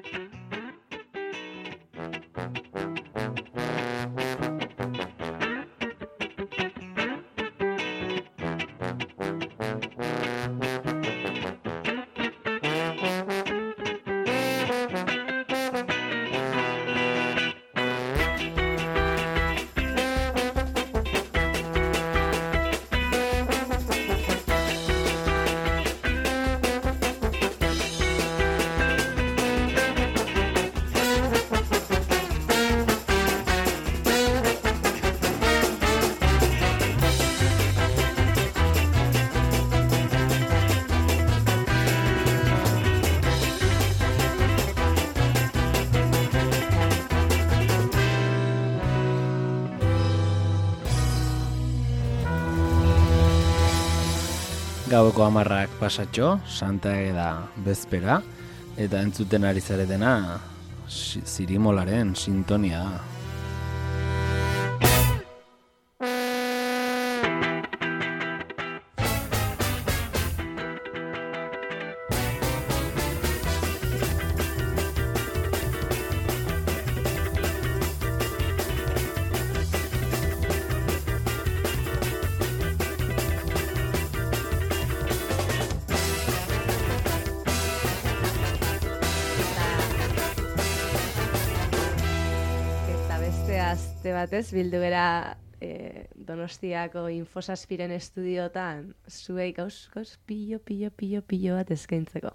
Gaueko 10 pasatxo, Santa Eda bezpera, eta entzuten ari zaretena Zirimolaren sintonia. Batez, bildu bera Donostiako Infosazpiren estudiotan zuei gauz pillo bat eskaintzeko.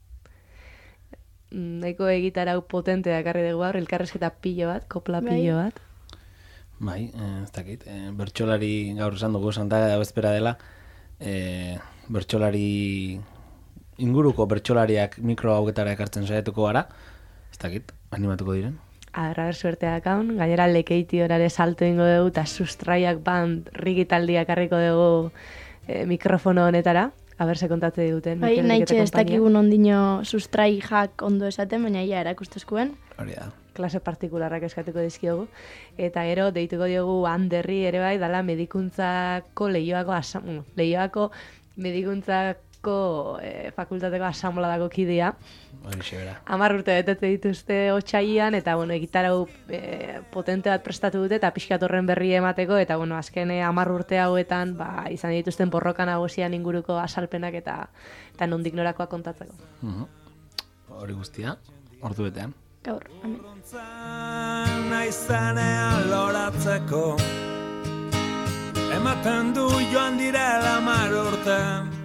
Nahiko egitarau potente dakarri dugu gaur, elkarrezketa pillo bat, kopla pillo bat. Bai, ez dakit. Bertsolari gaur esan dugu Santa Eda bezpera dela, bertsolari inguruko bertsolariak mikro haugetara ekartzen saiatuko gara, ez dakit, animatuko diren. Agarra suertea dakaun, gainera lekeiti horare salto ingo dugu, eta sustraiak band rigitaldiak harriko dugu mikrofono honetara, haber se kontatze diguten. Bai, nahitxe ez dakigun ondino sustrai jak ondo esaten, baina ia erakustezkuen. Hori da. Klase partikularrak eskatuko dizkiogu. Eta gero, deituko diogu Anderri ere bai, dala medikuntzako lehioako medikuntzako fakultateko asambladako kidea. 10 urte betete dituzte otsailean, eta egitarau potente bat prestatu dute, eta pixkat horren berri emateko, eta azken 10 urte hauetan izan dituzten borroka nagusian inguruko asalpenak eta nondik norakoa kontatzeko. Hori guztia, ordu betean. Gaur, amen. Naizanean loratzeko ematen du joan direla 10 urte.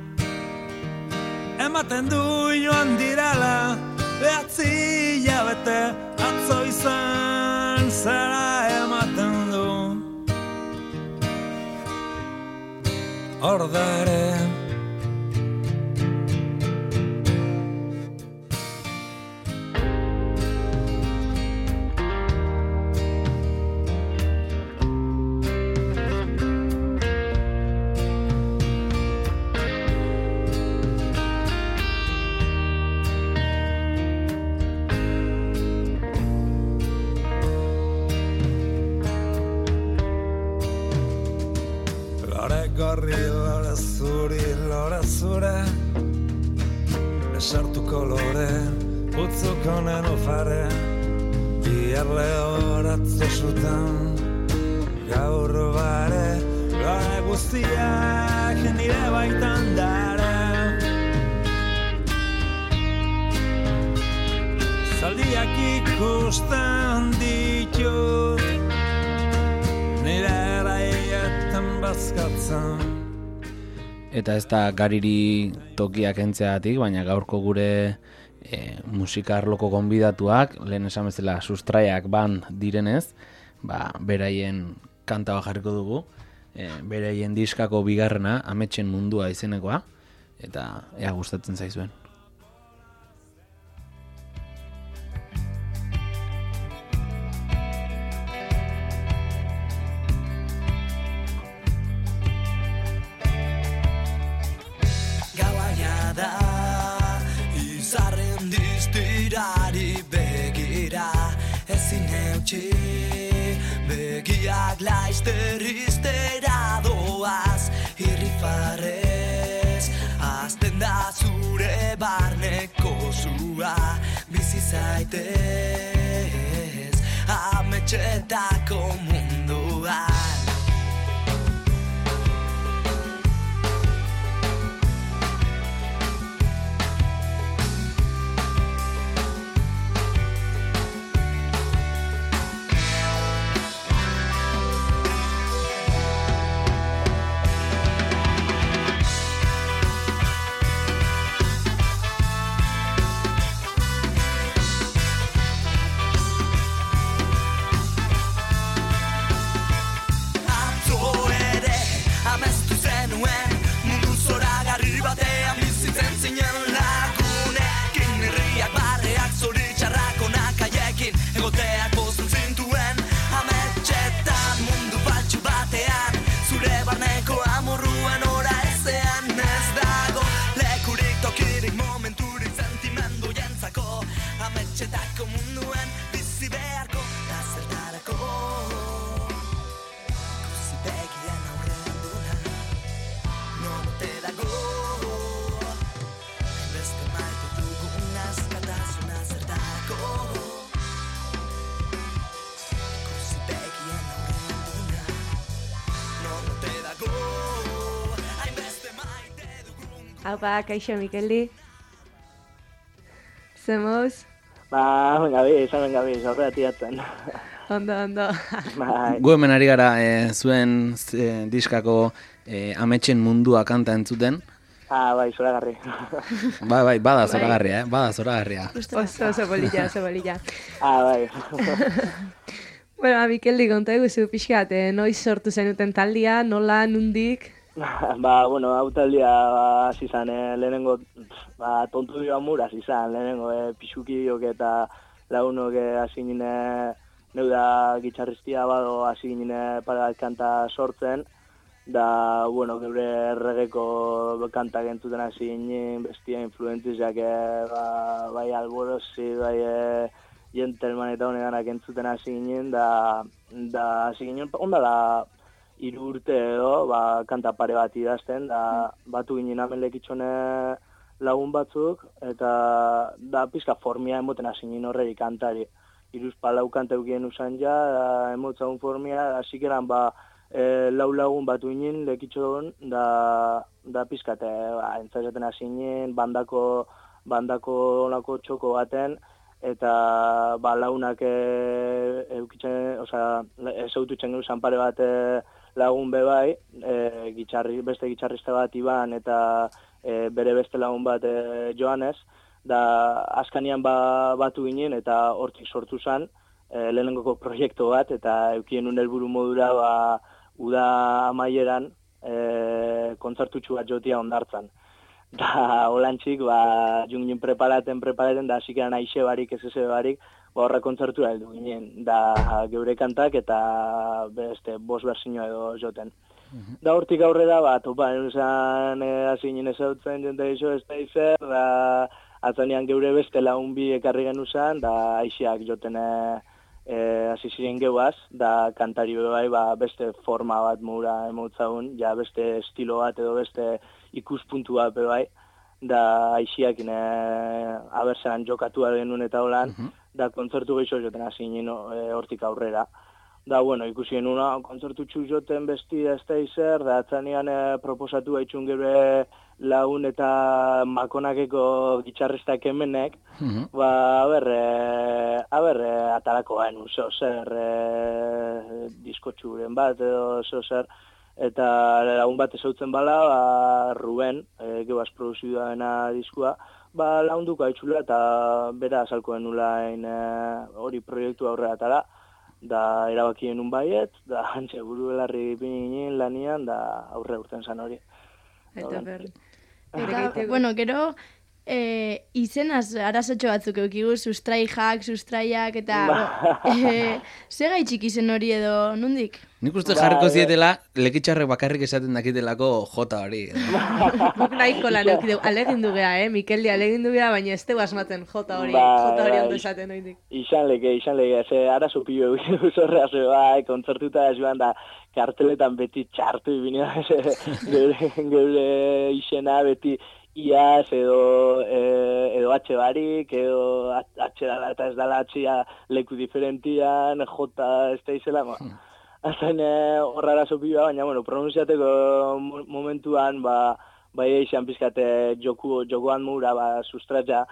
Ematen du joan direla 9 hilabete, atzo izan zara ematen du. Hor da ere gorri, lore zuri, lore zure, esartuko lore, utzuko nenufare, biarle horatzo zutan, gaur bare, lore guztiak nire baitan dara. Zaldiak ikusten ditut, nire eraietan bazkatzen. Eta ez da gariri tokiak entzeatik, baina gaurko gure musika arloko gonbidatuak, lehen esan bezala sustraiak band direnez, beraien kanta bat jarriko dugu, beraien diskako bigarrena, Ametsen mundua izenekoa, eta ea gustatzen zaizuen. Begiak laizter iztera doaz, irrifarrez azten da zure barneko zua, bizi zaitez ametxetako munduan. Egoteak bozten zintuen ametxetan mundu baltsu batean, zure barneko amorruan ora ezean ez dago lekurik tokirik momenturik sentimendu jentzako ametxetako munduen bizi beharko da zertarako ikusi begien aurrean duna non ote dago beste maite dugun askatasuna zertarako. Haupa, kaixo Mikeldi. Zemoz? Ba, bengabiz, aurrera tiratzen. Ondo. Gu hemen ari gara zuen diskako ametxen mundua kanta entzuten. Bai, zoragarri. Bai, bada zoragarria, bada zoragarria. Oso bolilla. Bai. Bueno, Mikeldi, konta eguzu pixkat, noiz sortu zenuten taldia, nola, nundik? Ba, bueno, hau taldia hasi izan, lehenengo tontu dira mur hasi izan, lehenengo pixukiok eta lagunok hasi gine neuda gitxarriztia bado hasi gine para kanta sortzen, da, bueno, geure erregeko kantak entzuten hasi ginen, bestia influentziak, bai alborosi, bai Gentleman eta honeganak entzuten hasi ginen, da hasi ginen, onda da, 3 urte edo, kanta pare bat idazten, da batu ginen hemen lekitxone lagun batzuk, eta da pizka formia emoten hasi ginen horreri kantari. 3-4 kanta eukien usan ja, emotzagun formia, hasi geran 4 lagun batu ginen lekitxon, da pizkate, entzatzen hasi ginen, bandako onako txoko baten, eta launak eukitzen, ezaututzen gauzen pare bat lagun bebai, beste gitxarrista bat Iban eta bere beste lagun bat Joanes, da askanian batu ginen eta hortik sortu zen lehenengoko proiektu bat, eta eukien un helburu modura uda amaieran kontzertutxu bat jotia ondartzan. Da holantzik, jungin preparaten, da hasikeran aixe barik, ez barik, horra kontzertura heldu ginen, da geure kantak eta beste 5 berzino edo joten. Da hortik aurrera, topa, hasi ginen ezautzen jente iso, ez da izer, da atzanean geure beste lagun bi ekarri genuzan, da aixiak joten hasi ziren geuaz, da kantari bai, beste forma bat mura emotzagun, ja beste estilo bat edo beste ikuspuntu bat bai, da aixiak abertzean jokatu genuen eta holan, da kontzertu gehiago joten hasi ginen hortik aurrera. Da, bueno, ikusi genuna, kontzertu txuk joten besti ez da izer, da atzanean proposatu gaitxun gure lagun eta makonakeko gitxarristak hemenek, atarako gaen zer diskotxuren bat edo zer, eta lagun bat ezautzen bala, Ruben, gebaz produzioa dena diskua, lagunduko haitxula eta bera azalko genulain hori proiektu aurrera atara, da erabakien un baiet, da hantxe buru belarri pininin lanian, da aurre urten zan hori. Eta, bueno, gero, izenaz arazotxo batzuk eukigu, sustraiak, eta ze gaitxik izen hori edo nundik? Nik uste jarriko zietela, lekitxarrek bakarrik esaten dakitelako jota hori. Guk nahiko lan eukideu, alegindu geha, Mikeldi alegindu geha, baina ez tegu asmatzen jota hori ondo esaten oindik. Izan leke, ze arazo pilo eukideu zorrea ze kontzertuta joan da, karteletan beti txartu ibinea, geure izena beti iaz edo atxe barik, edo atxe dala eta ez dala atxea leku diferentian, jota ez da izela, azten horra arazo pila, baina, bueno, pronunziateko momentuan, bai eixan pizkate jokoan mura, sustratza,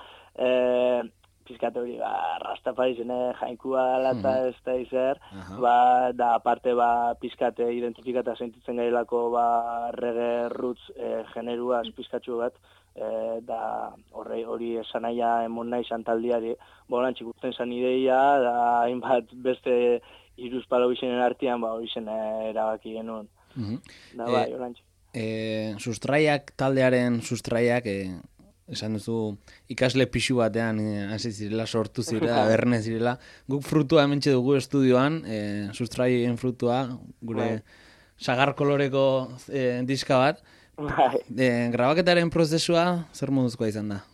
pizkate hori, Rastafarizene jainkua lata ez da izer, da aparte pizkate identifikata sentitzen gailako reggae roots generuaz pizkatxu bat, da hori esan naia emon nahi santaldiari, bolantxik urten zan ideia, da hainbat beste iruz palau izenen artean, hori zen erabaki genuen. Da bai, bolantxik. Sustraiak, taldearen sustraiak, esan duzu ikasle pixu batean hasi zirela, sortu zirela, berne zirela. Guk frutua hementxe dugu estudioan, sustraien frutua, gure sagar koloreko diska bat. Grabaketaren prozesua zer moduzkoa izan da?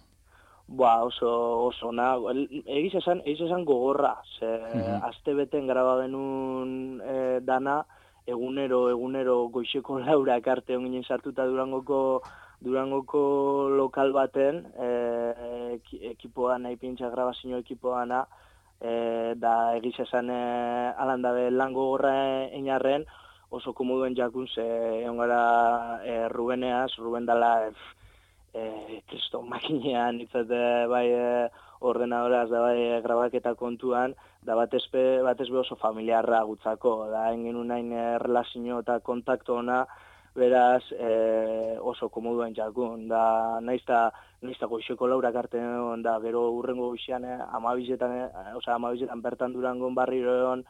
Oso na. Egiz esan gogorra, aste beten graba genuen dana, egunero goixeko laurak arte onginen sartuta Durangoko lokal baten, ekipoa nahi pintxa grabazio ekipoana, da egiz esan alandabe lan gogorra einarren, oso komoduen jakun, egon gara Ruben dala kriston makinean, itzate bai ordenadoraz, da bai grabaketa kontuan, da batez be oso familiarra gutzako, da engen unain relazio eta kontakto ona, beraz oso komoduen jakun, da naizta goixeko laurak arte da gero urrengo goixean amabizetan bertan Durangon barriro egon,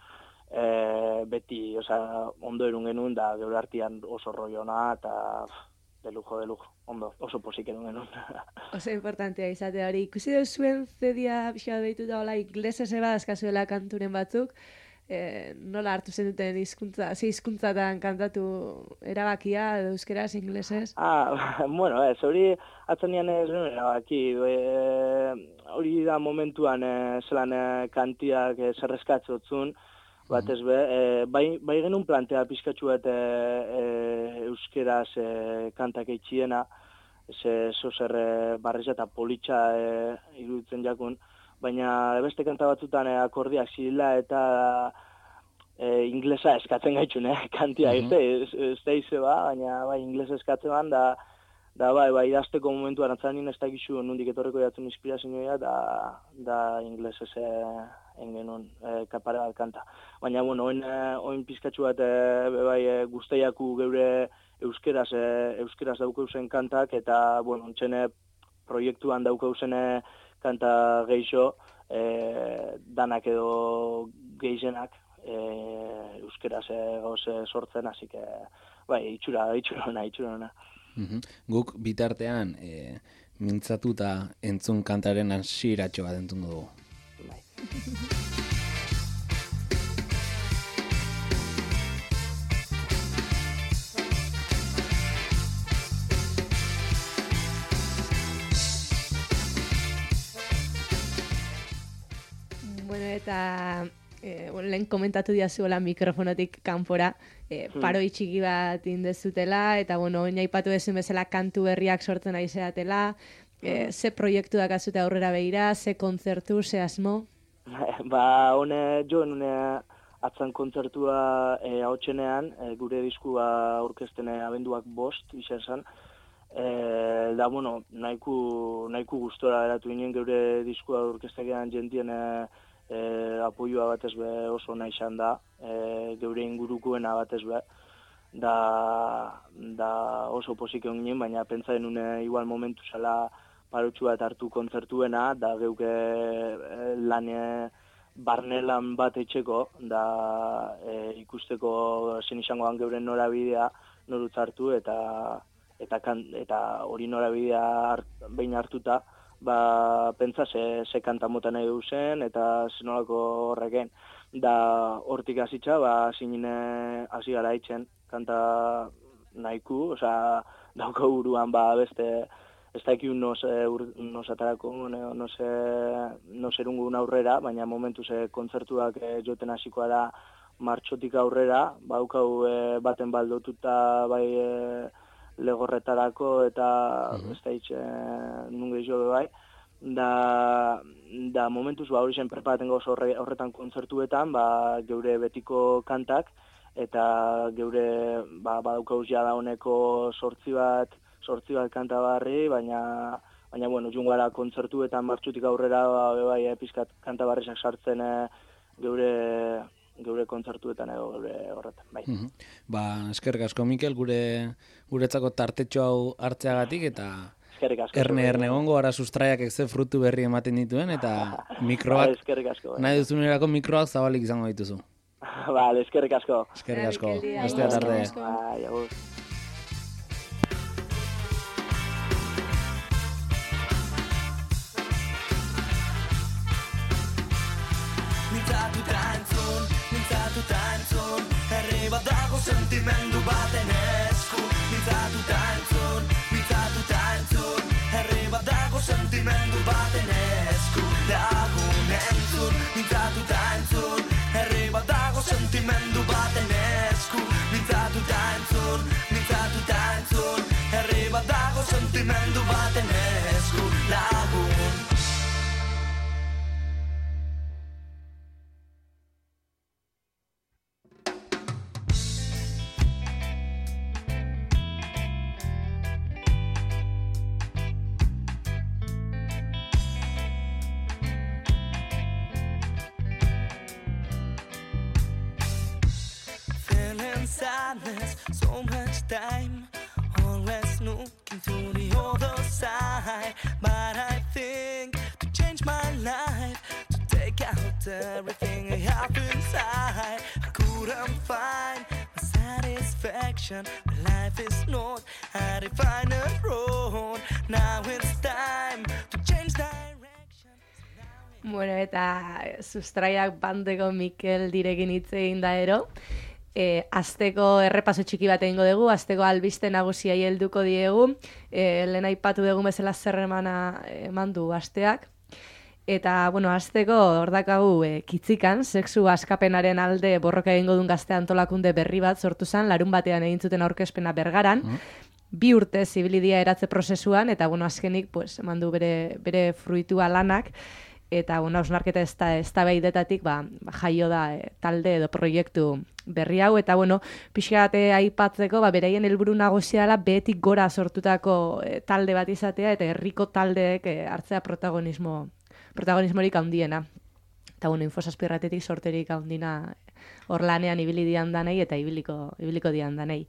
beti ondo erun genuen, da gero artean oso roiona eta de lujo, ondo, oso posik erun genuen. Oso importantea izate hori, ikusi dut zuen zedia pixka behituta hola inglesez badazkazuela kanturen batzuk, nola hartu zen duten hizkuntzatan kantatu erabakia, edo euskeraz, inglesez? Bueno, hori atzanean ez nuen erabaki, hori da momentuan zelan kantiak zerrezkatzotzun, batez be, bai genuen plantea pizkatxu bat euskeraz kantak eitxiena, zozer barriza eta politxa iruditzen jakun, baina beste kanta batzutan akordiak zirela eta inglesa eskatzen gaitzun, kantia, ez da ize baina bai inglesa eskatzen ban, da bai idazteko momentuan atzanin ez dakizu nondik etorreko jatzen inspirazioa da inglesez engenun kapare bat kanta. Baina, bueno, oin pizkatxu bat bai guztaiaku geure euskeraz daukauzen kantak, eta, bueno, ontxene proiektuan daukauzen kanta geixo, danak edo geixenak euskeraz gauze sortzen, hasi que, bai, itxura ona. Guk bitartean mintzatuta entzun kantaren hasiratxo bat entzungo dugu. Bai. Bueno, eta lehen komentatu diazuela mikrofonotik kanpora, paroi txiki bat indezutela, eta bueno, oin aipatu dezen bezala kantu berriak sortzen ari zeratela, ze proiektu dakazute aurrera begira, ze kontzertu, ze asmo? Joen atzan kontzertua haotxenean, gure diskua aurkezten abenduak 5 izan zen, da, bueno, nahiko gustora eratu ginen geure diskua aurkeztekean jentien apoioa batez be oso nahi izan da, geure ingurukoena batez be, da oso posik egon ginen, baina pentsa denun igual momentu zela parotxu bat hartu kontzertuena, da geuke barnelan bat etxeko, da ikusteko zen izangoan geuren norabidea norutz hartu, eta hori norabidea behin hartuta, pentsa ze kanta mota nahi duzen, eta zenolako horreken. Da hortik hasitza, hasi gara itzen, kanta nahiku, dauko buruan beste, ez da ekiun nos atarako, nos erungun aurrera, baina momentu kontzertuak joten hasikoa da martxotik aurrera, baukau baten baldotuta bai legorretarako eta stage nunge jo bai. Da momentuz hori zen preparaten goz horretan kontzertuetan, geure betiko kantak, eta geure badaukauz ja dauneko sortzi bat kanta barri, baina bueno, jungara kontzertuetan martxutik aurrera bai pizkat kanta barriak sartzen geure kontzertuetan edo geure horretan, bai. Eskerrik asko Mikel guretzako tartetxo hau hartzeagatik eta erne egongo ara sustraiak ze frutu berri ematen dituen eta mikroak eskerrik asko. Nahi duzunerako mikroak zabalik izango dituzu. Vale, eskerrik asko. Eskerrik asko. Bestea tarde. Bai, agur. Mintzatuta entzun, herri bat dago sentimendu baten esku. Mintzatuta entzun, herri bat dago sentimendu baten esku. Lagun entzun, mintzatuta entzun, herri bat dago sentimendu baten esku. Mintzatuta entzun, herri bat dago sentimendu baten esku. Lagun. Sadness, so much time, always looking to the other side. But I think to change my life, to take out everything I have inside. I couldn't find my satisfaction. My life is not a defined road. Now it's time to change direction. Bueno, eta sustraiak bandeko Mikel direkin hitz egin da ero. Asteko errepaso txiki bat egingo dugu, asteko albiste nagusiai helduko diegu, lehen aipatu dugu bezala zerremana eman du asteak. Eta, bueno, asteko hordakagu kitzikan, sexu askapenaren alde borroka egingo duen gazte antolakunde berri bat sortu zen, larun batean egin zuten aurkezpena Bergaran, 2 urte zibilidia eratze prozesuan, eta, bueno, azkenik, pues, eman du bere fruitua lanak, eta bueno, hausnarketa eztabaidetatik jaio da talde edo proiektu berri hau, eta bueno, pixkate aipatzeko beraien helburu nagusia dela behetik gora sortutako talde bat izatea eta herriko taldeek hartzea protagonismorik handiena. Eta bueno, Infosazpirratetik sorterik handina hor lanean ibili dian danei eta ibiliko dian danei.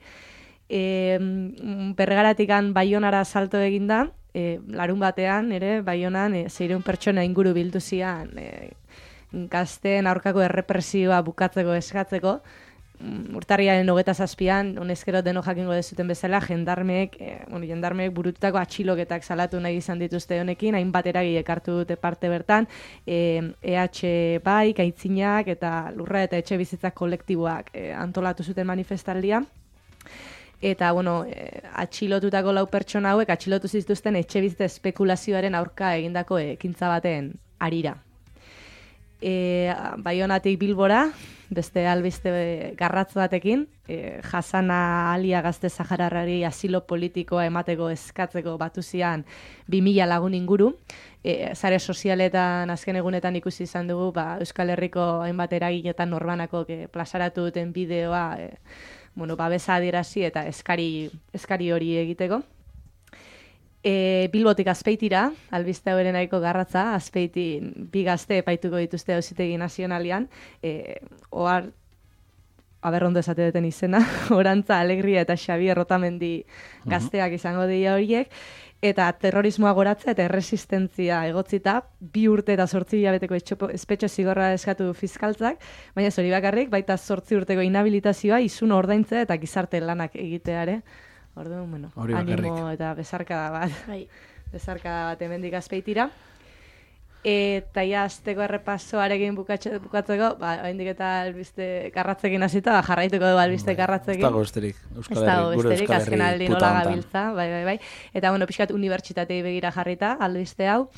Bergaratikan Baionara salto eginda, larun batean, Baionan 600 pertsona inguru bildu zian gazteen aurkako errepresioa bukatzeko eskatzeko. Urtarriaren 27an, honezkero deno jakingo dezuten bezala, jendarmeek burututako atxiloketak salatu nahi izan dituzte honekin, hainbat eragilek hartu dute parte bertan, EH bai, Aitzinak eta Lurra eta Etxe Bizitzak kolektiboak antolatu zuten manifestaldia. Eta, bueno, atxilotutako 4 pertsona hauek atxilotu zituzten etxe bizitza espekulazioaren aurka egindako ekintza baten harira. Baionatik Bilbora, beste albiste garratz batekin, Jasana Alia gazte Sahararrari asilo politikoa emateko eskatzeko batu zian 2000 lagun inguru. Sare sozialetan azken egunetan ikusi izan dugu, Euskal Herriko hainbat eragiletan norbanako plazaratu duten bideoa, babesa adierazi eta eskari hori egiteko. Bilbotik Azpeitira, albiste hauren nahiko garratza, Azpeitin 2 gazte epaituko dituzte Auzitegi Nazionalean, ondo esate duten izena, Orantza Alegria eta Xabier Rotamendi gazteak izango dira horiek, eta terrorismoa goratza eta erresistentzia egotzita 2 urte eta 8 hilabeteko espetxe zigorra eskatu fiskaltzak, baina hori bakarrik, baita 8 urteko inhabilitazioa, isun ordaintzea eta gizarte lanak egiteare. Orduan, bueno, animo eta besarkada bat hemendik Azpeitira. Eta asteko errepasoarekin bukatzeko, oraindik eta albiste garratzekin hasita, jarraituko du albiste garratzekin. Ez dago besterik, Euskal Herri azken aldi nola gabiltza, bai. Eta bueno, pixkat unibertsitatei begira jarrita albiste hau.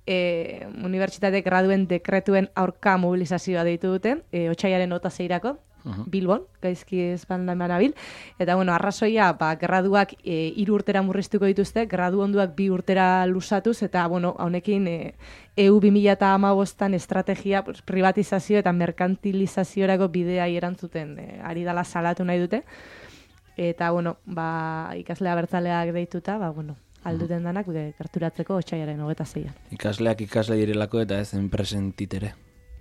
Unibertsitate graduen dekretuen aurka mobilizazioa deitu dute, otsailaren 26rako, Bilbon, gaizki ez banabil, eta bueno, arrazoia, graduak 3 urtera murriztuko dituzte, gradu onduak 2 urtera lusatuz, eta bueno, honekin EU 2015an estrategia privatizazio eta merkantilizaziorako bidea erantzuten ari dala salatu nahi dute, eta bueno, ikaslea bertzaleak deituta, bueno, alduten danak gerturatzeko otsailaren 26an. Ikasleak ikasle direlako eta ez enpresen titere.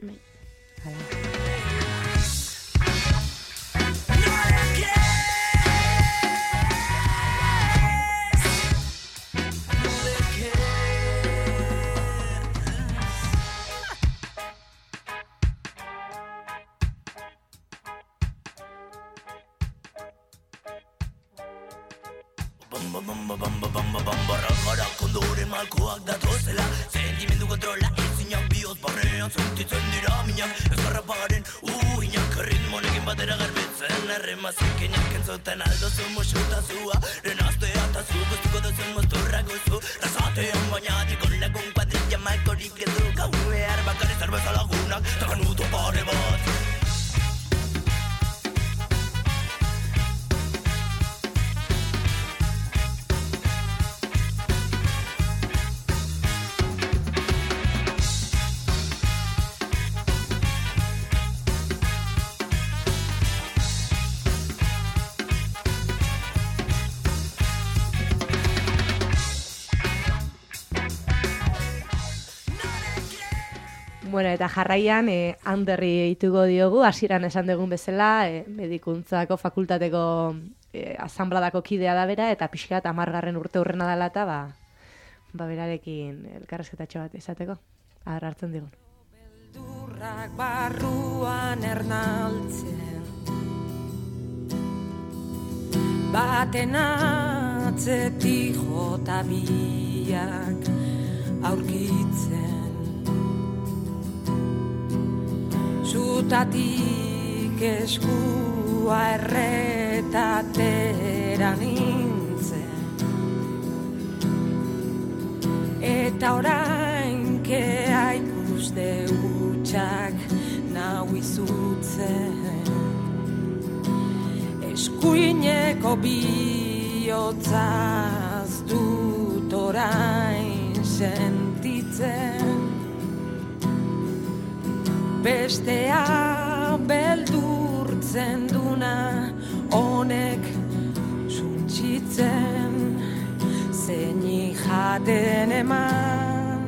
Gara kondore malkoak datozela, sentimendu kontrola ezinak bihotz barrean sentitzen dira minak, eskarrapagaren uhinak ritmonekin batera garbitzen, erremazik inak entzuten aldozu musutazua, renaztea eta zu guztuko duzu mozturrak guzu, razatean baina dikon lagun kuadrilla malkorik edu, gau behar bakari zerbeza lagunak, takan uto pare bat. Bueno, eta jarraian, Anderri eituko diogu, hasieran esan dugun bezala, medikuntzako fakultateko asanbladako kidea da bera, eta pixkat 10. urte hurrena dela eta berarekin elkarrezketatxo bat izateko. Hartzen digun. Beldurrak barruan ernaltzen, baten atzetik jota biak aurkitzen. Zutatik eskua erretatera nintzen, eta orain kea ikuste utxak nau izutzen. Eskuineko bihotzaz dut orain sentitzen, bestea beldurtzen duna honek suntxitzen, zeini jaten eman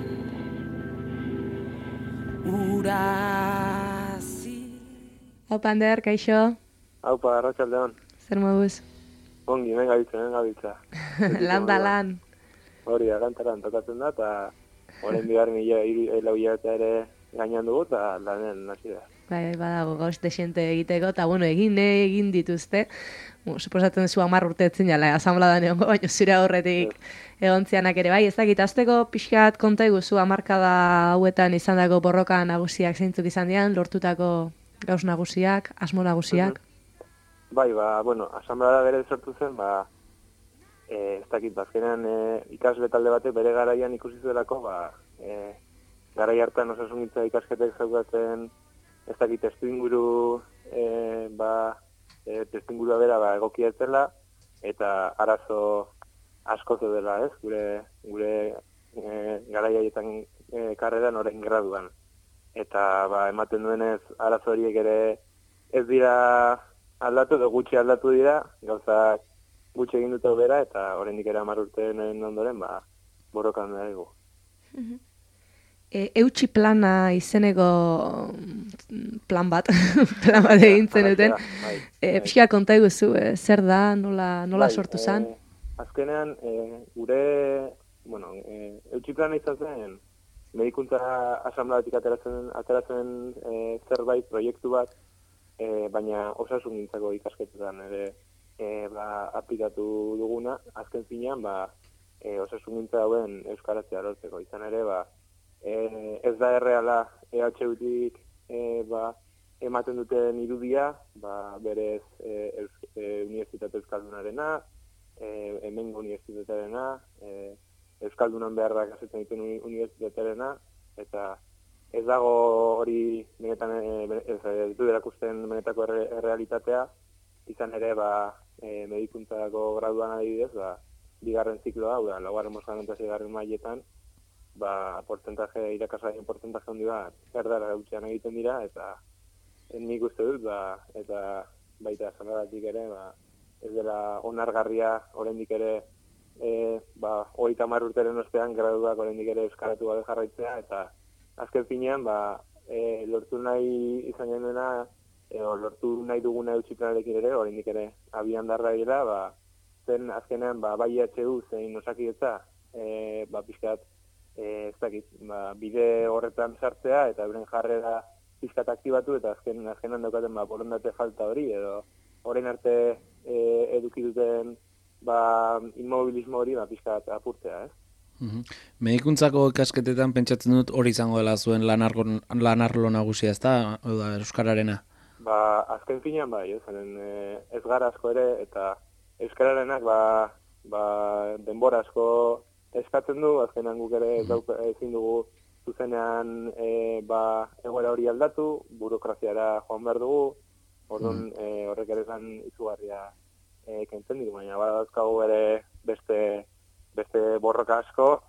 urazi. Haupa, Ander, kaixo? Haupa, arratsaldeon. Zer moduz? Ongi, gabiltza. Lan da lan. Hori, agantaran tokatzen da, eta horren bigarren hilabete ere gainan dugu, eta lanen hasi da. Bai, badago gauz desiente egiteko, eta bueno, egin dituzte. Suposatzen zu 10 urte etzin jala, asanbladan egongo, baina zure aurretik egontzianak ere. Bai, ez dakit, azteko pixkat konta iguzu 10 hauetan izandako borroka nagusiak zeintzuk izan dian, lortutako gauz nagusiak, asmo nagusiak. Bai, bueno, asanblada bere sortu zen, ez dakit, bazkenean ikasle talde batek bere garaian ikusi zuelako, garai hartan osasungintza ikasketek zeukaten, ez dakit, testuinguru, testuingurua bera egokia etzela, eta arazo asko zeudela, ez, gure garai haietan karreran orain graduan. Eta ematen duenez arazo horiek ere ez dira aldatu, edo gutxi aldatu dira, gauzak gutxi egin dute bera, eta oraindik ere 10 urteen ondoren, borrokan da egu. Eutsi plana izeneko plan bat egin zenuten. Pixka konta iguzu, zer da, nola sortu zen? Azkenean, gure, eutsi plana izan zen, medikuntza asanbladatik ateratzen zerbait, proiektu bat, baina osasungintzako ikasketetan ere aplikatu duguna, azken zinean, osasungintza hauen euskaratzea lortzeko. Izan ere, ez da erreala EHUtik ematen duten irudia, berez Unibertsitate Euskaldunarena, hemengo unibertsitatearena, Euskaldunan beharrak asetzen dituen unibertsitatearena, eta ez dago hori benetan ez du erakusten benetako errealitatea, izan ere medikuntzako graduan adibidez, bigarren zikloa, laugarren, bosgarren eta seigarren mailetan, irakasleen portzentaje handi bat erdara gutxian egiten dira, eta nik uste dut, eta baita zanagatik ere, ez dela onargarria oraindik ere 30 urteren ostean graduak oraindik ere euskaratu gabe jarraitzea, eta azken finean lortu nahi izan genuena, lortu nahi duguna eutsi planarekin ere, oraindik ere abian darra dira, zen azkenean bai EHU zein Osakidetza pixkat ez dakit, bide horretan sartzea eta euren jarrera pixkat aktibatu eta azkenan daukaten borondate falta hori edo orain arte eduki duten inmobilismo hori pixkat apurtzea, ez? Medikuntzako ikasketetan pentsatzen dut hori izango dela zuen lanarlo nagusia, ez da, euskararena? Azken finean ez gara asko ere, eta euskararenak denbora asko eskatzen du, azkenan guk ere ezin dugu zuzenean egoera hori aldatu, burokraziara joan behar dugu, orduan horrek ere zan izugarria kentzen ditu, baina dauzkagu ere beste borroka asko,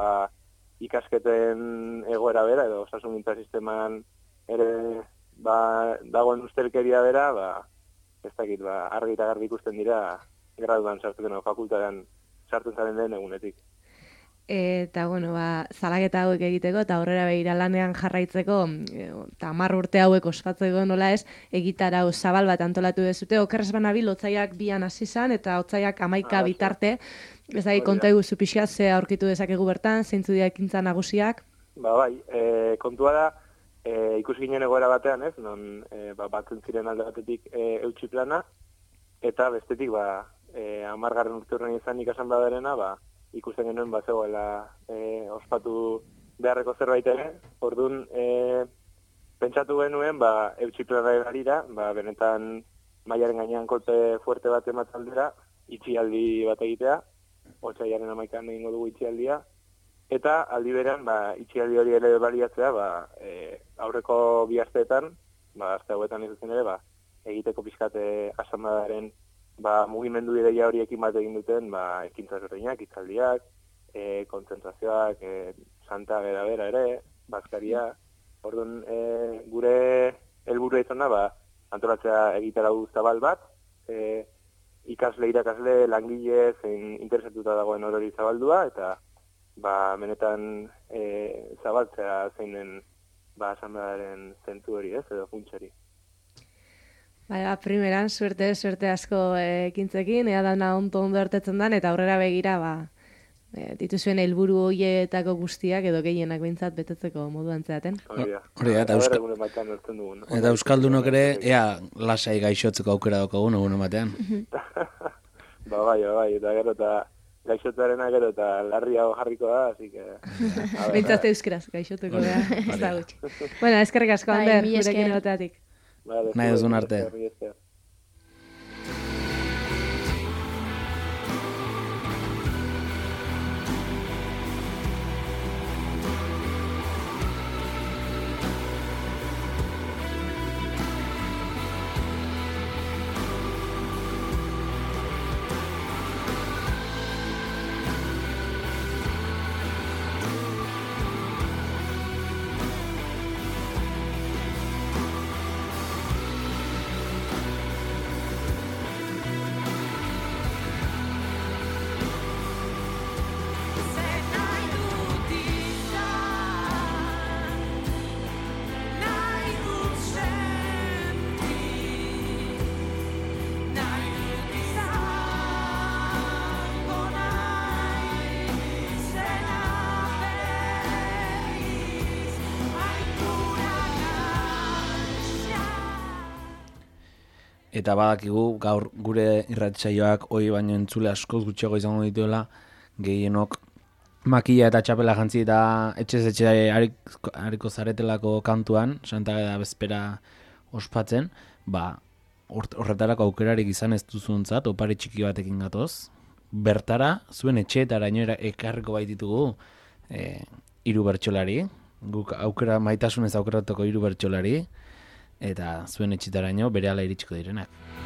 ikasketen egoera bera, edo osasungintza sisteman ere dagoen ustelkeria bera, ez dakit, argi eta garbi ikusten dira, graduan sartzen fakultatean sartzen zaren den egunetik. Eta, zalaketa hauek egiteko, eta aurrera begira lanean jarraitzeko, eta 10 urte hauek ospatzeko nola ez, egitarau zabal bat antolatu dezute, okerrez banabil, otzaiak 2an hasi zan, eta otzaiak 11 bitarte, ez da, konta eguzu pixka, ze aurkitu dezakegu bertan, zeintzu dira ekintza nagusiak? Kontua da, ikusi ginen egoera batean, ez, non batzen ziren alde batetik eutsi plana, eta bestetik, 10. urte horren izan ikasan badarena, ikusten genuen zegoela ospatu beharreko zerbait ere, orduan pentsatu genuen eutsi planaren arira, benetan mailaren gainean kolpe fuerte bat ematzaldera, itxialdi bat egitea, otsailaren 11an egingo dugu itxialdia, eta aldi berean itxialdi hori ere baliatzea aurreko 2 asteetan, aste hauetan ez zen ere, egiteko pixkate asanbadaren mugimendu ideia horiekin bat egin duten, ekintza ezberdinak, hitzaldiak, kontzentrazioak, santa bera ere, bazkaria. Orduan, gure helburua izan da, antolatzea egitarau zabal bat, ikasle, irakasle, langile, zein interesatuta dagoen orori zabaldua, eta benetan zabaltzea zein den asanbadaren zentu hori ez, edo funtsari. Primeran, suerte asko ekintzekin, ea dana ondo ertetzen dan, eta aurrera begira, dituzuen helburu horietako guztiak, edo gehienak behintzat betetzeko moduan zeaten. Hori da, eta euskaldunok ere, ea lasai gaixotzeko aukera daukagun egun batean. Bai, eta gero eta gaixotzarena gero eta larriago jarriko da, así que... Behintzat euskaraz gaixotuko da, ez da gutxi. Eskerrik asko, Ander, gurekin egoteatik. Nahi duzun arte. Eta badakigu gaur gure irratsaioak hori baino entzule askoz gutxiago izango dituela, gehienok makila eta txapela jantzi eta etxe hariko zaretelako kantuan, Santa Ageda bezpera ospatzen, horretarako aukerarik izan ez duzuntzat, opari txiki batekin gatoz, bertara, zuen etxeetara inoera ekarriko baititugu 3 bertsolari, Guk maitasunez aukeratuko 3 bertsolari, eta zuen etxitaraino berehala iritsiko direnak.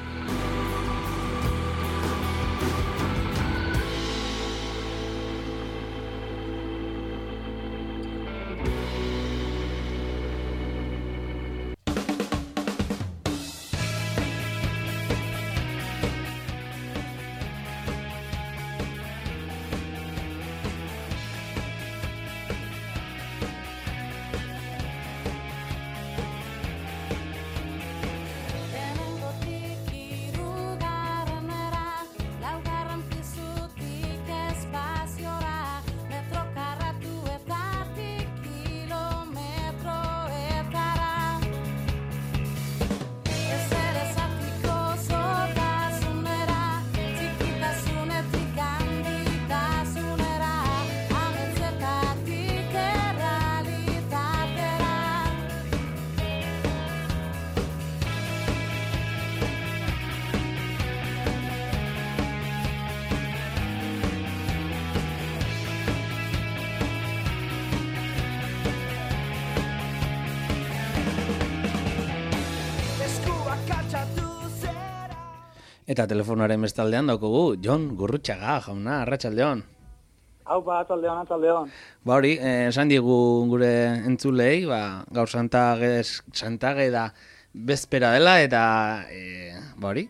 Eta telefonoaren bestaldean daukogu, Jon Gurrutxaga, jauna, arratsaldeon. Haupa, atzaldeon. Ba hori, esan diegu gure entzulei, gaur Santage da bezpera dela, eta ba hori,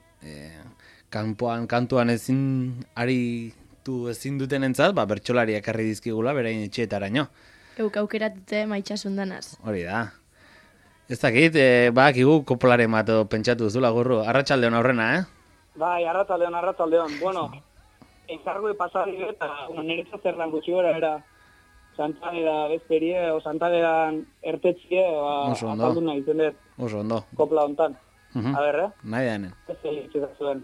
kantuan ezin duten entzat, bertsolari ekarri dizkigula, berain etxeetaraino. Euk aukeratute maitxasun danaz. Hori da. Ez dakit, bakigu kopolaren bat pentsatu duzula, Gurru. Arratsaldeon aurrena, Bai, arratsaldeon. Bueno, enkargo pasari eta niretzat zerran gutxi gora era Santage da bezperie, o Santage da ertetzie, apaldu nahi zendet. Oso ondo. Kopla hontan. A ber, Nahi da hemen. Ez egitzik zuen.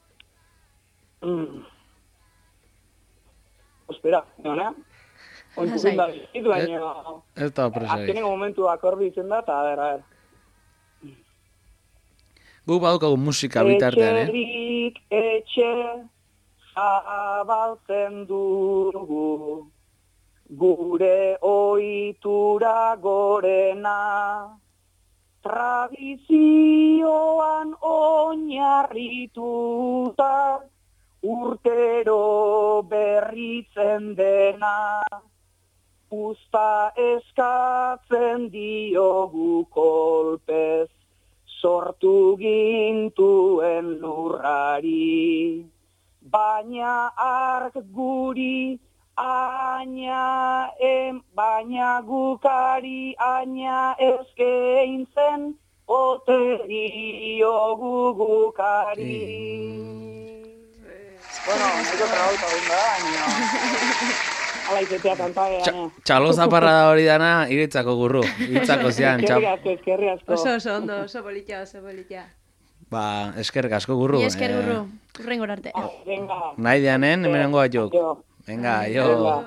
Espera, nena? Ointzuzen da bizitu, baina... Ez da presari. Azkenengo momentu akordi izen da, eta a ber. Gu badukagu musika bitartean, Etxe zabaltzen dugu, gure ohitura gorena, tradizioan oinarrituta, urtero berritzen dena, uzta eskatzen diogu kolpez, sortu gintuen lurrari, baina ark guri baina gukari aina ezkeintzen oterio gugukari. Bueno, nahiko trabauta da, baina... Ala izetea kantagean. Txalo zaparra da hori dana, iritzako Gurru. Iritzako zian. Eskerri asko. Oso ondo, oso politia. Ba, eskerrik asko Gurru. Esker Gurru, urrengor arte. Nahi dianen, hemenengo batzuk. Venga, jo.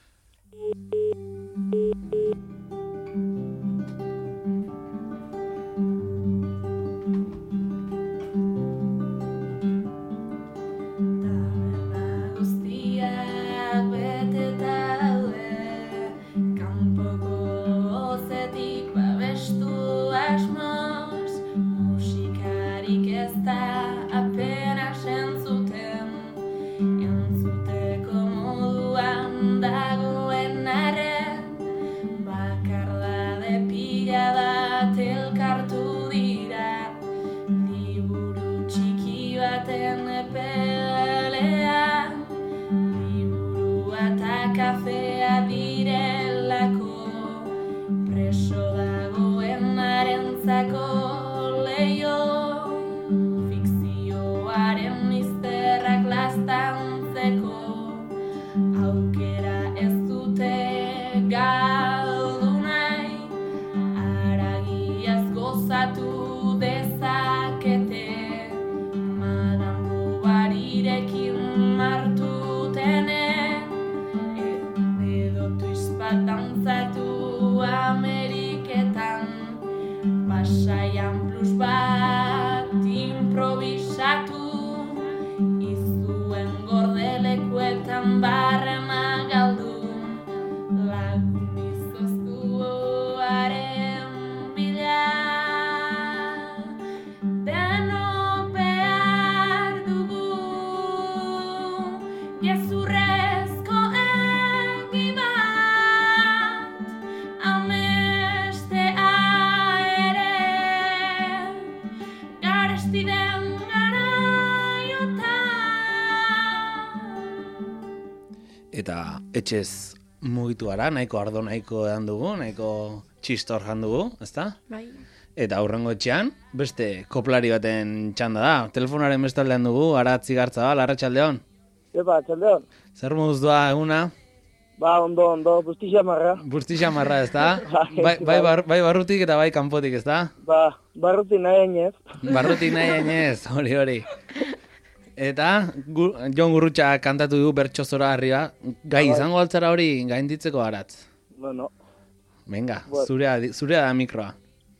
Kafea direlako, preso dagoen arentzako leio, fikzioaren izterrak lastantzeko, aukera ez dute galdu nahi, haragiaz gozatu dezakete, Madame Bovarirekin martutene, dantzatu Ameriketan, pasaian plus bat improvisatu, izuen gordelekuetan barrena galdu, lagun izoztu eta etxez mugitu gara, nahiko ardo nahiko edan dugu, nahiko txistor jan dugu, ezta? Bai. Eta aurrengo etxean, beste koplari baten txanda da. Telefonaren bestaldean dugu, Aratz Igartzabal, arratsaldeon. Epa, txaldeon. Zer moduz doa eguna? Ba, ondo, bustixia marra. Bustixia marra, ezta? bai barrutik eta bai kanpotik, ezta? Ba, barrutik nahi ainez. Barrutik nahi ainez, hori. Eta, Jon Gurrutxa kantatu du bertso zoragarria. Gai izango altzara hori gainditzeko, Aratz? No. Venga, zurea da mikroa.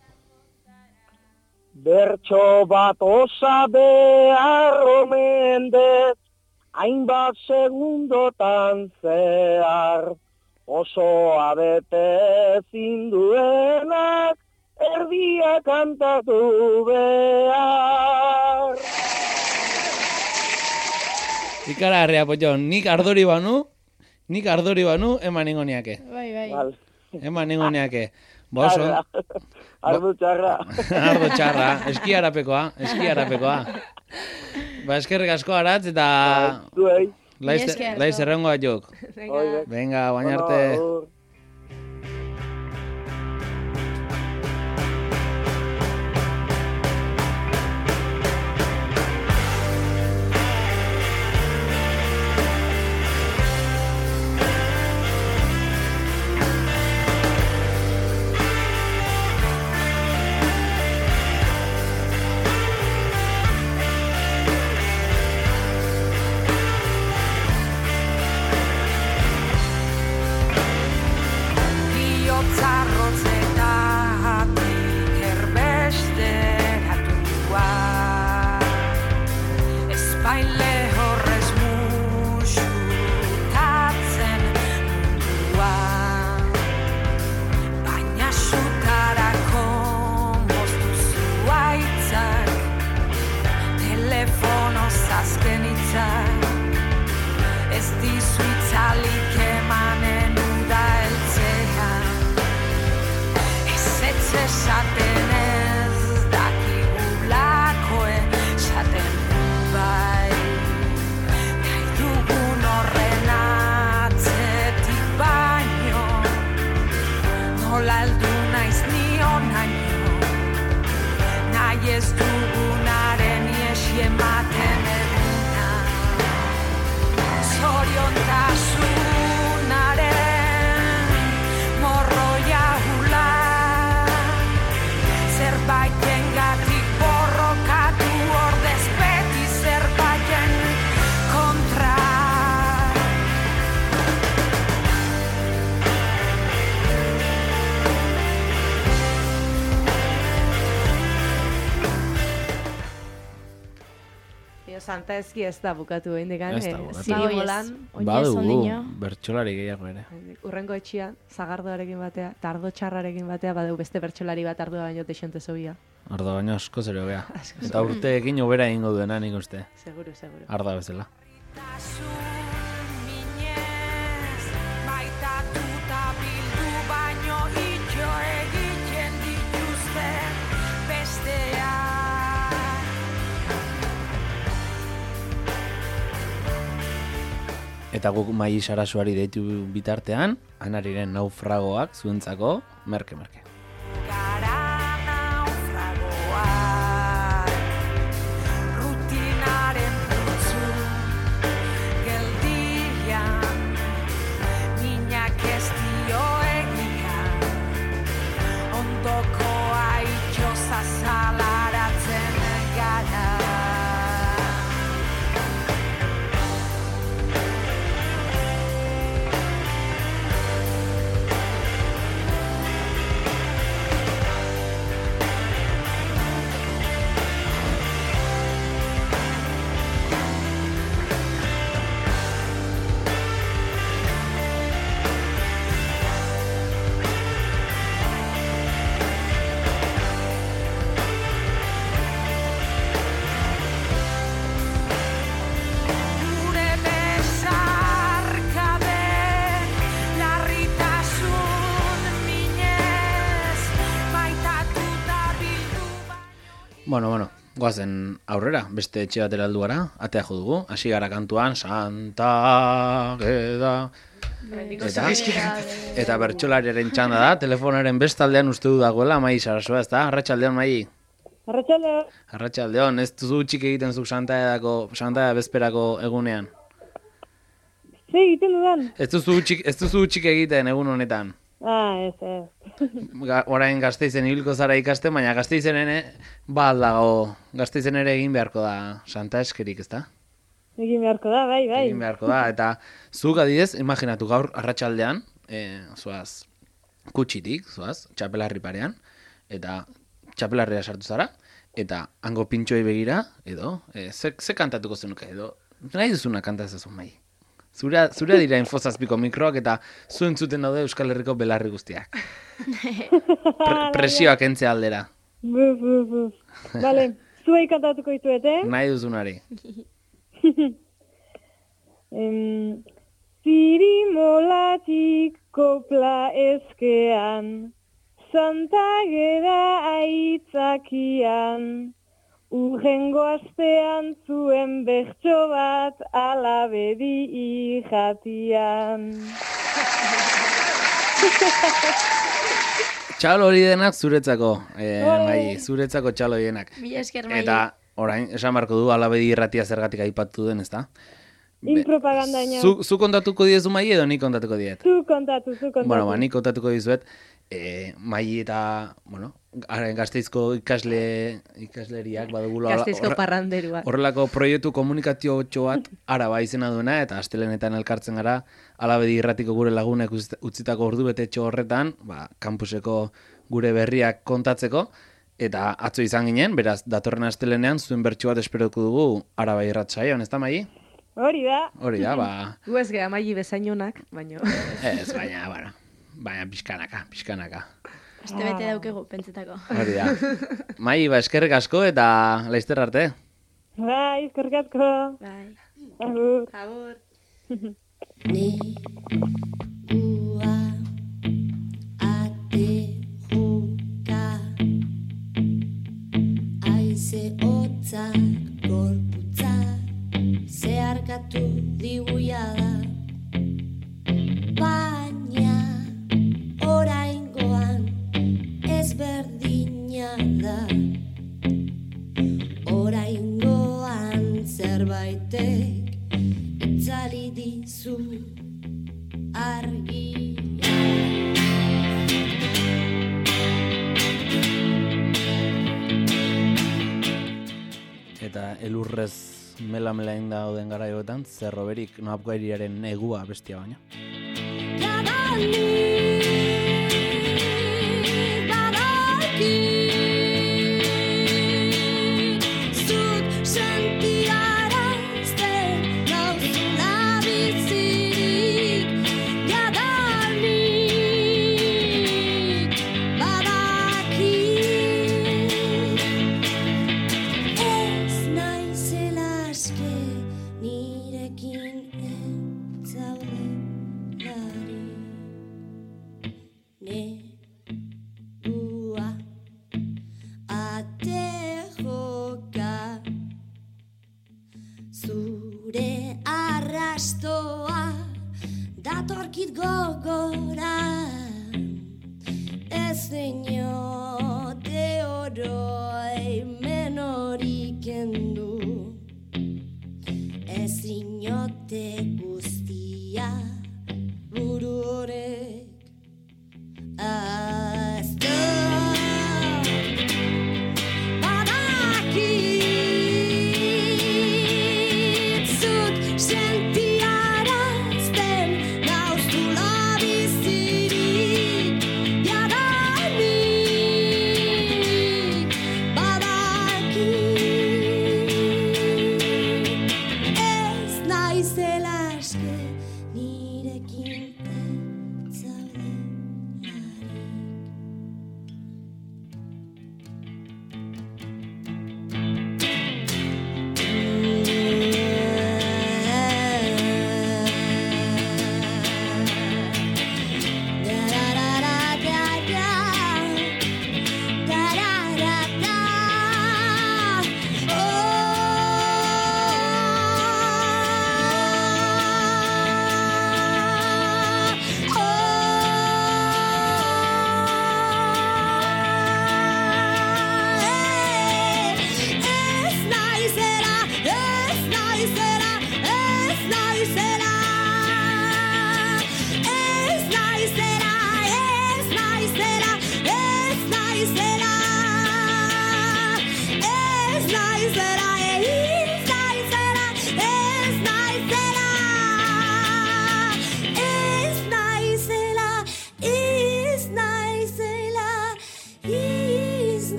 Bertso bat osa behar omen dut, hainbat segundotan zehar, osoa bete zinduenak, erdia kantatu behar. Ikaragarria, Potxon, nik ardori banu, eman ingoniake. Bai. Eman ingoniake. Boso. Ardo txarra. Ardo txarra, eskiarapekoa. Ba, eskerrik asko, Aratz, eta laiz errengo batzuk. Venga, baina arte. Santa Eski ez da bukatu indikan, Zirimolan. Badugu, bertsolari gehiago ere. Urrengo etxean, zagardoarekin batea, eta ardo txarrarekin batea, badugu beste bertsolari bat ardoa baino texente zobia. Ardoa baino asko zero bea. Eta urteekin obera egingo duena nik uste. Seguro. Ardoa bezala. Eta guk Mai Sarasuari deitu bitartean, Anariren naufragoak zuentzako, merke. Bueno, Goazen aurrera, beste etxe batera heldu gara, atea jo dugu, hasi gara kantuan, Santa Geda... Eta bertsolariaren txanda da, telefonaren bestaldean uste du dagoela, Mai Sarasoa, ez da? Arratsaldeon, Mai? Arratsaldeon. Arratsaldeon, ez duzu txik egiten zuk Santa bezperako egunean? Ze egiten dudan? Ez duzu txik egiten egun honetan? Ez. Orain Gasteizen ibiliko zara ikasten, baina Gasteizen ere dago, Gasteizen ere egin beharko da Santa eskerik, ez da? Egin beharko da, bai. Egin beharko da, eta zuk adidez, imaginatu gaur arratsaldean, zoaz, kutsitik, zoaz, txapelarri parean, eta txapelarria sartu zara, eta hango pintxoi begira, edo, ze kantatuko zenuke, edo, nahi duzuna kanta ezazun Mai. Zurea dira Infozazpiko mikroak eta zuen zuten daude Euskal Herriko belarri guztiak. Presioak entzea aldera. Bale, zuei kantatuko dizuet, Nahi duzunari. Zirimolatik kopla eskean, Santa Geda aitzakian, urrengo astean zuen bertso bat alabedi irratian. Txalo hori denak zuretzako, Mai, zuretzako txalo hori denak. Mila esker, Mai. Eta orain, esan barko du, alabedi irratia zergatik aipatu den, ez da? Inpropagandaina. Zu kontatuko diezu Mai edo nik kontatuko diet? Zu kontatu. Bueno, nik kontatuko dizuet, Mai eta, Gasteizko ikasleriak badugula Gasteizko parranderuak. Horrelako proiektu komunikatio bat Araba izena duena, eta astelenetan elkartzen gara, alabedi irratiko gure lagunek utzitako ordubetetxo horretan, kampuseko gure berriak kontatzeko, eta atzo izan ginen, beraz, datorren astelenean zuen bertso bat esperoko dugu Araba irratsaioan, ez da, Mai? Hori da, Gu ez geha Mai bezainonak, baina... Ez, baina pixkanaka. Aste bete daukegu, pentsetako. Hori da. Mai, eskerrik asko eta laizter arte. Bai, eskerrik asko. Bai. Agur. Negua ate joka aize hotzak gorputzak zeharkatu diguia da, baina oraingoan ezberdina da. Oraingoan zerbaitek itzali dizu argia. Eta elurrez mela-melain dauden garaioetan, zerroberik noapgairiaren negua bestia baina. Zure arrastoa datorkit gogora, ez dinote oroi menorik endu, ez dinote guztia buru horrek azta.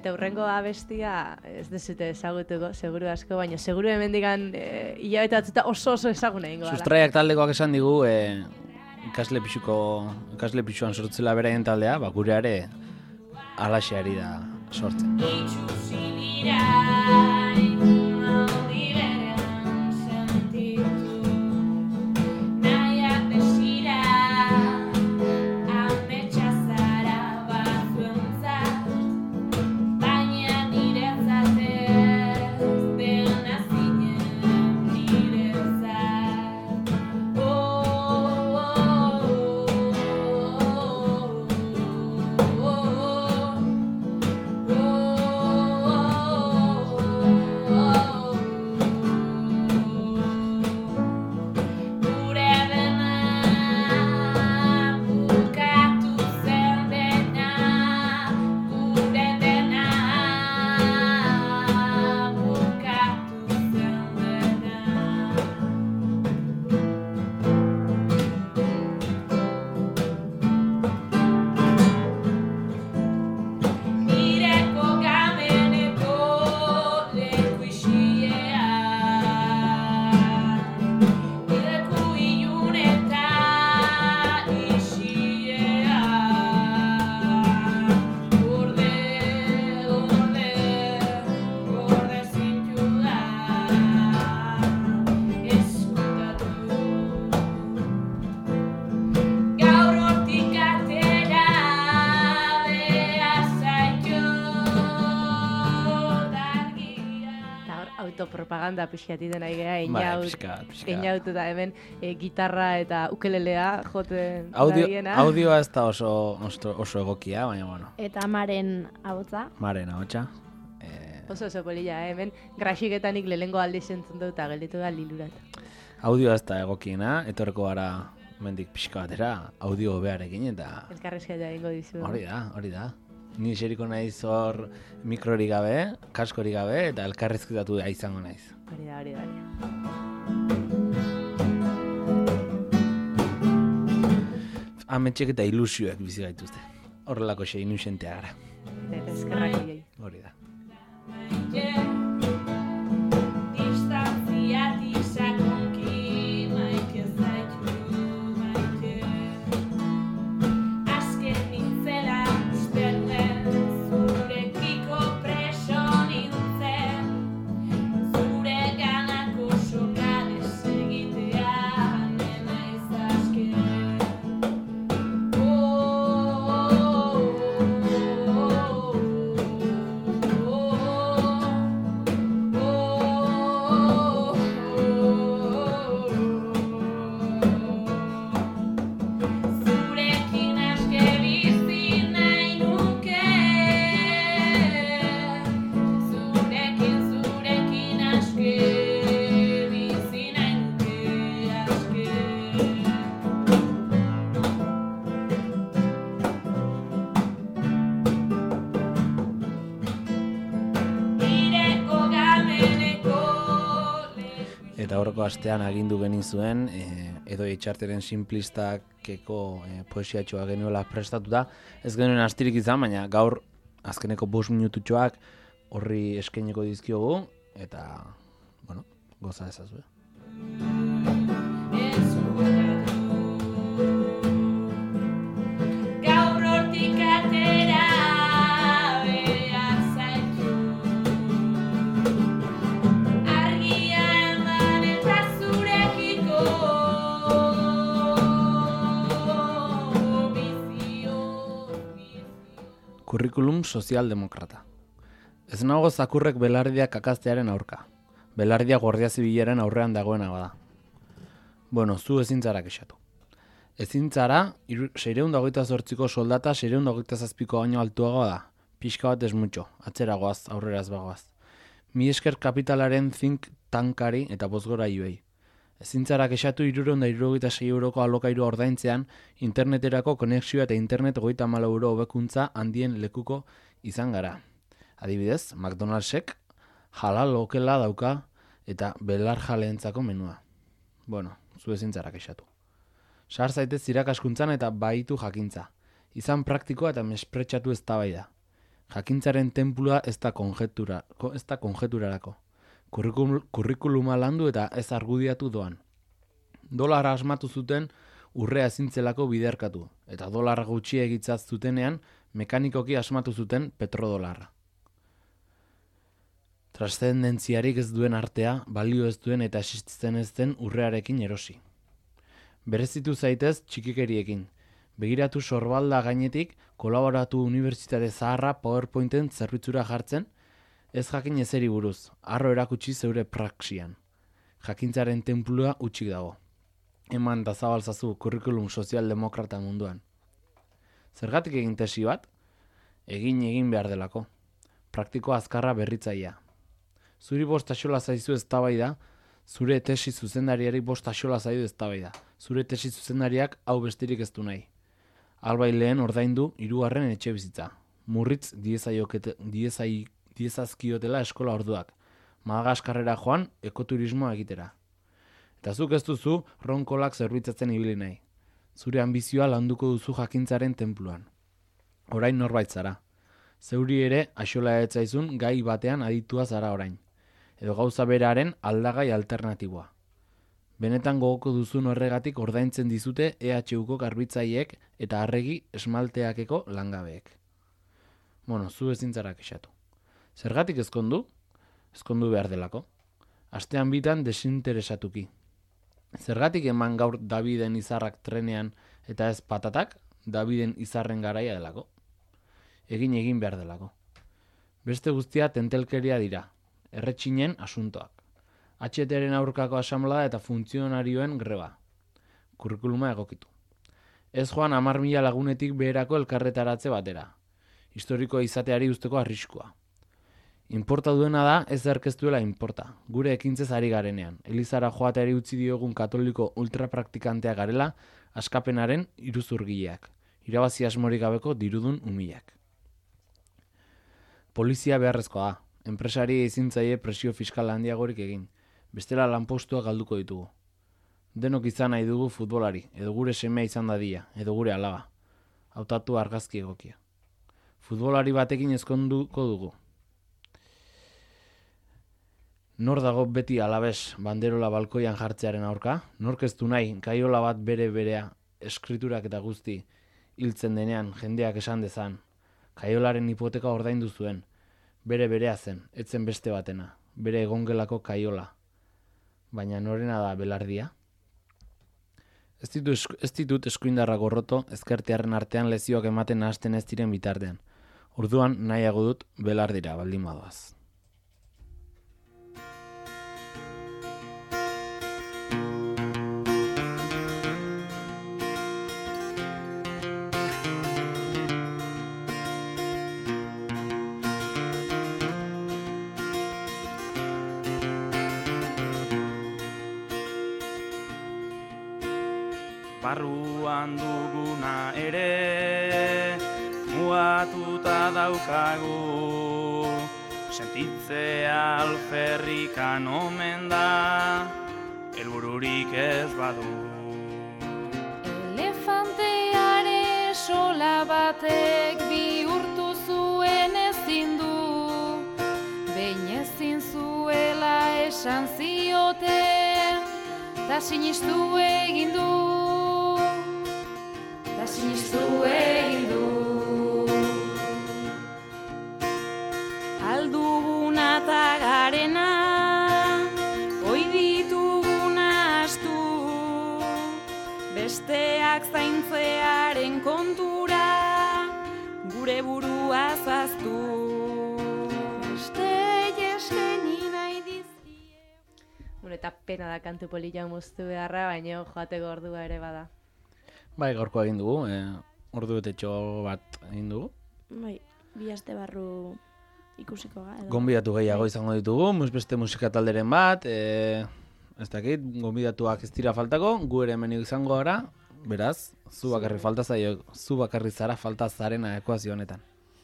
Eta hurrengo abestia ez dezute ezagutuko, seguru asko, baina seguru hemendikan hilabete batzuta oso ezaguna egingo dela. Sustraiak taldekoak esan digu, ikasle pixuan sortzela beraien taldea, gureare alaxeari da sortzen. Propaganda pixkatiten nahi geha, einaut eta hemen gitarra eta ukelelea joten dabiena. Audioa ez da oso egokia, baina bueno. Eta Maren ahotsa. Maren ahotsa. Oso polilla, hemen graxiketanik lehengo aldi zentzun dut eta gelditu da lilurat. Audioa ez da egokiena, etorreko gara mendik pixka batera, audio beharekin eta... Elkarrezkatea ingo dizu. Hori da. Ni xeriko naiz hor mikrorik gabe, kaskorik gabe, eta elkarrizketatu da izango naiz. Hori da. Ametxek eta ilusioak bizi gaituzte. Horrelako xe inusentea gara. Eta eskerrak hiei. Hori da. Eta horreko astean agindu genin zuen, edo itxarteren simplistakeko poesiatxoa genuela prestatuta. Ez genuen astirik izan, baina gaur azkeneko 5 minututxoak horri eskaineko dizkiogu, eta, bueno, goza ezazue. Gaur hortik atera behar zaitu, argia eman eta zurekiko bizio. Kurrikulum sozialdemokrata. Ez nago zakurrek belardiak kakaztearen aurka. Belardia guardia zibilaren aurrean dagoena bada. Bueno, zu ezintzara kexatu. Ezintzara, 628ko soldata 627ko baino altuagoa da. Pixka bat esmutxo, atzera goaz, aurrera ez bagoaz. Mi esker kapitalaren think tankari eta bozgora iuei. Ezintzara kexatu 376 euroko alokairu ordaintzean, interneterako konexioa eta internet 34 euro hobekuntza handien lekuko izan gara. Adibidez, McDonald'sek halal okela dauka eta belar jaleentzako menua. Bueno, zu ezintzara kexatu. Sar zaitez irakaskuntzan eta baitu jakintza. Izan praktikoa eta mespretxatu eztabaida. Jakintzaren tenplua ez da konjeturarako. Kurrikuluma landu eta ez argudiatu doan. Dolarra asmatu zuten urrea ezintzelako biderkatu, eta dolarra gutxi egitzaz zutenean mekanikoki asmatu zuten petrodolarra. Trascendentziarik ez duen artea, balio ez duen eta existitzen ez den urrearekin erosi. Berezitu zaitez txikikeriekin. Begiratu sorbalda gainetik, kolaboratu unibertsitate zaharra PowerPointen zerbitzura jartzen, ez jakin ezeri buruz, arro erakutsi zeure praxian. Jakintzaren tenplua utxik dago. Eman da zabalzazu kurrikulum sozialdemokrata munduan. Zergatik egin tesi bat? Egin behar delako. Praktiko azkarra berritzaia. Zuri bost axola zaizu eztabaida, zure tesi zuzendariari bost axola zaizu eztabaida. Zure tesi zuzendariak hau besterik ez du nahi. Albai lehen ordaindu 3. etxe bizitza. Murritz diezazkiotela eskola orduak. Madagaskarrera joan ekoturismoa egitera. Eta zuk ez duzu ronkolak zerbitzatzen ibili nahi. Zure ambizioa landuko duzu jakintzaren tenpluan. Orain norbait zara. Zeuri ere axola etzaizun gai batean aditua zara orain. Edo gauza beraren aldagai alternatiboa. Benetan gogoko duzun horregatik ordaintzen dizute EHUko garbitzaiek eta arregi esmalteakeko langabeek. Bueno, zu ezin zara kexatu. Zergatik ezkondu? Ezkondu behar delako. Astean bitan desinteresatuki. Zergatik eman gaur Daviden izarrak trenean eta ez patatak, Daviden izarren garaia delako. Egin behar delako. Beste guztia tentelkeria dira, erretxinen asuntoak. HTren aurkako asamblea eta funtzionarioen greba. Kurrikuluma egokitu. Ez joan 10.000 lagunetik beherako elkarretaratze batera. Historikoa izateari usteko arriskua. Inporta duena da ez erkeztuela inporta. Gure ekintzez ari garenean. Elizara joateari utzi diogun katoliko ultrapraktikantea garela askapenaren iruzurgileak. Irabazi asmorik gabeko dirudun umilak. Polizia beharrezkoa da. Enpresari ezin zaie presio fiskal handiagorik egin. Bestela lanpostuak galduko ditugu. Denok izan nahi dugu futbolari, edo gure semea izan dadia, edo gure alaba. Hautatu argazki egokia. Futbolari batekin ezkonduko dugu. Nor dago beti alabez banderola balkoian jartzearen aurka? Nork ez du nahi, kaiola bat berea, eskriturak eta guzti, hiltzen denean, jendeak esan dezan. Kaiolaren hipoteka ordaindu zuen. Berea zen, etzen beste batena. Bere egongelako kaiola. Baina norena da belardia? Ez ditut eskuindarra gorroto, ezkertearen artean lezioak ematen nahasten ez diren bitartean. Orduan nahiago dut belardira baldin badoaz. Barruan duguna ere muatuta daukagu, sentitzea alferrikan omen da, helbururik ez badu. Elefanteare sola batek bihurtu zuen ezin du, behin ezin zuela esan zioten, ta sinistu egin du. Sinistu egin du. Alduguna eta garena, oi dituguna astu, besteak zaintzearen kontura, gure burua zaztu. Beste eskeni nahi dizkie. Eta pena da kantu polilla moztu beharra, baina joateko ordua ere bada. Bai, gaurko egin dugu, ordu betetxo bat egin dugu. Bai, 2 aste barru ikusiko ga. Gonbidatu gehiago izango ditugu, beste musika talderen bat, ez dakit, gonbidatuak ez dira faltako, gu ere hemen izango gara, beraz, zu bakarri zara falta zarena ekuazio honetan.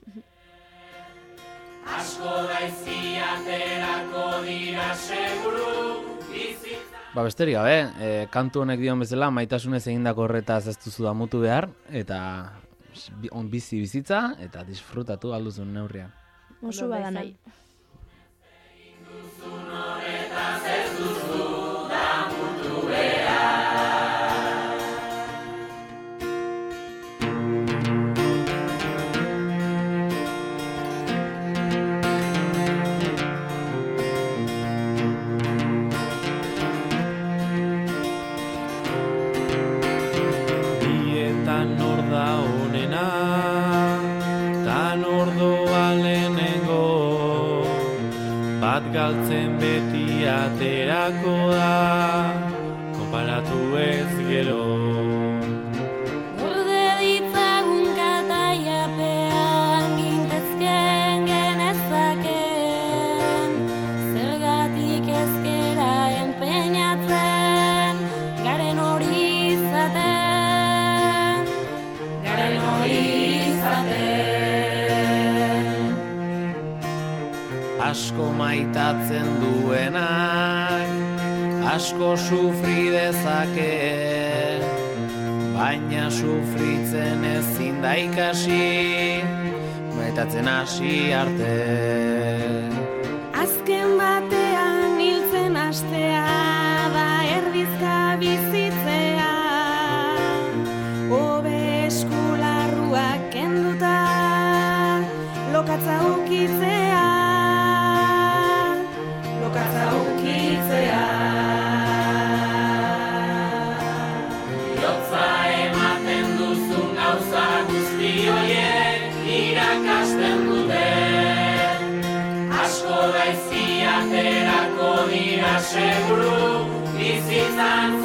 Asko daizi aterako dira seguru, bizitza. Besterik gabe, kantu honek dion bezala, maitasunez egindako horretaz ez duzu damutu behar, eta bizi bizitza eta disfrutatu alduzun neurrian. Oso bada nahi. Galtzen beti aterako da, konparatu ez gero. Gorde ditzagun kataiapean, gintezken genezaken, zergatik ezkera enpeinatzen, garen hori izaten, garen hori izaten. Asko maitatzen duenak, asko sufri dezake, baina sufritzen ezin da ikasi, maitatzen hasi arte. Azken batean hiltzen hastea, da erdizka bizitzea, hobe eskularruak kenduta, lokatza ukitzea. Biotza ematen duzun gauza guzti horiek irakasten dute. Asko gaizki aterako dira seguru bizitzan